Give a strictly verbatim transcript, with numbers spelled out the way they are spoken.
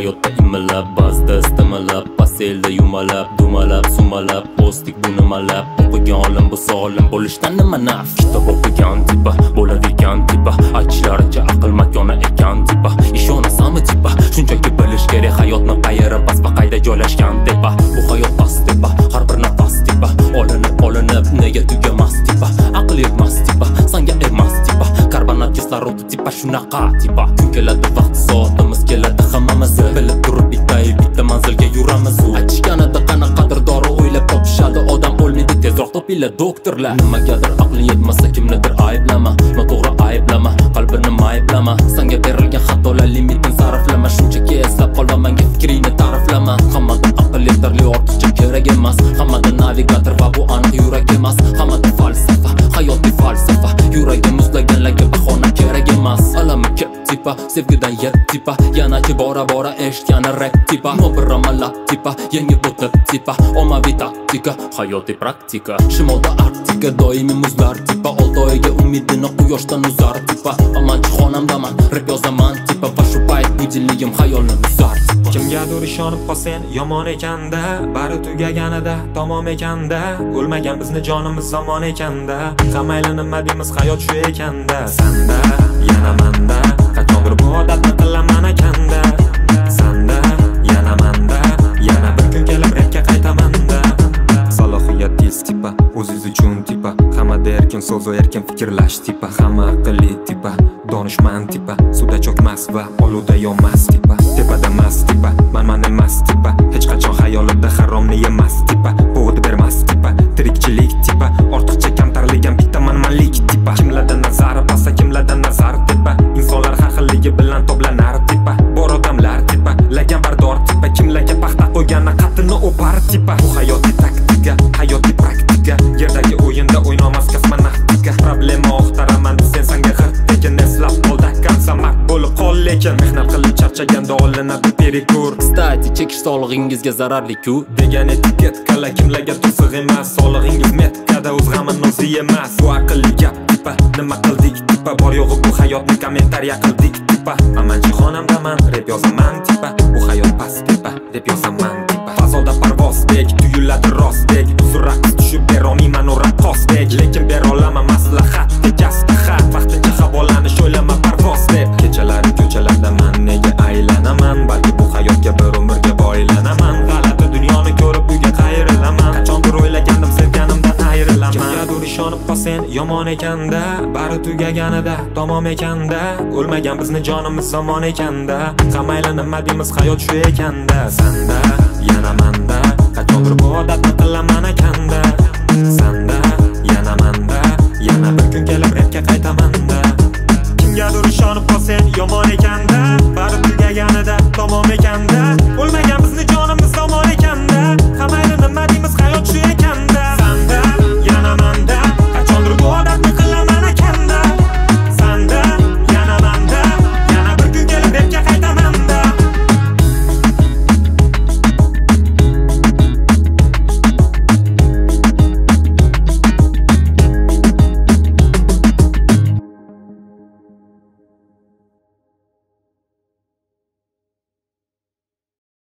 hayotda imillab, ba'zida istamalab, paselda yumalab, dumalab, sumalab, postik bu nimalab, o'qigan olim bu solim bo'lishdan nima naf? Kitob o'qigan tipa, bo'ladigan tipa, aytishlaricha aql makoni ekan tipa, ishonasanmi tipa? Shunchaki bilish kerak hayotni qayeri bas va qayda joylashgan tepa. Bu hayot past tepa, har bir nafas tipa, olinib olinib nega tugamas tipa, aql yetmas tipa, sanga emas tipa, karbonat kislorodi tipa, shunaqa tipa. Kun keladi vaqt soatimiz keladi hammamiz, bilib turib bitta bitta manzilga yuramiz. Aytishganida qanaqadir dori o'ylab topishadi, odam o'lmaydi tezroq topinglar doktorlar. Nimagadir aqling yetmasa kimnidir ayblama, noto'g'ri ayblama, qalbini mayblama, senga berilgan xatolar limitini sarflama, shunchaki eslab qol va menga fikringni ta'riflama. Hammada aql yetarli, ortiqcha kerak emas, hammada navigator va bu aniq yurak emas, hammada falsafa, hayotiy falsafa, yuragi muzlaganlarga bahona kerak emas. Alami ko'p tipa, sevgidan yet tipa, yanachi bora bora eshitgani rap tipa, mo'bir amallar tipa, yengib o'tib tipa, ommaviy taktika, hayotiy praktika. Shimolda Arktika, doimiy muzlar tipa, olti oyga umidini quyoshdan uzar tipa, amanchi xonamdaman, rap yozaman tipa, va shu payt budilligim xayolni buzar tipa. Kimgadir ishonib qolsang yomon ekanda, bari tugaganida tamom ekanda, o'lmagan bizni jonimiz zamon ekanda, qamayli nima deymiz hayot shu ekanda. Sanda yana manda, qachondir bu odatni qilaman ekanda, sanda yana manda, yana bir kun kelib rapga qaytamanda. Salohiyat tez tipa, o'zingiz uchun tipa, hammada erkin so'z va erkin fikrlash tipa, hamma aqlli tipa, donishmand tipa, suvda cho'kmas va oluvda yonmas tipa, tepada mas tipa, manman emas tipa, hech qachon xayolida haromni yemas tipa, bo'g'it bermas tipa, tirikchilik tipa, ortiqcha kamtarligan bitta manmanlik tipa, kimlardan nazari pasta, kimlardan nazar tipa, insonlar har xilligi bilan to'planar tipa, bor odamlar tipa, laganbardor tipa, kimlarga paxta qo'yganni qattini o'par tipa. Bu hayotiy taktika, hayotiy praktika, yerdagi o'yinda o'ynamas kosmonavtika, problema oqtaraman sen sanga g'irttekin, eslab qolda konsamat bo'lib qol, lekin mehnat qilib charchaganda olinadi perikur. Kstati, chekish sog'lig'ingizga zararli-ku degan etiketkala kimlarga to'siq emas, sog'lig'ingiz metkada o'z g'amin o'zi emas. Bu aqlli gap tipa, nima qildik tipa, bor yo'g'i bu hayotni kommentariya qildik tipa, amanchi xonamdaman, rap yozaman tipa, bu hayot past tipa, rap yozaman tipa, fazoda parvozdek tuyuladi rostdek, uzr raqs tushib berolmayman u raqqosdek, lekin berolaman maslahat tekasda xat, vaqtincha havolanish o'ylama parvoz deb. Kechalari ko'chalardaman, nega aylanaman, balki bu hayotga bir umrga boylanaman, g'alati dunyoni ko'rib uyga qayrilaman, qachondir o'ylagandim sevganimdan ayrilaman. Kimgadir ishonib qolsang yomon ekanda, bari tugaganida tamom ekanda, o'lmagan bizni jonimiz zamon ekanda, qamayli nima deymiz hayot shu ekanda. Sanda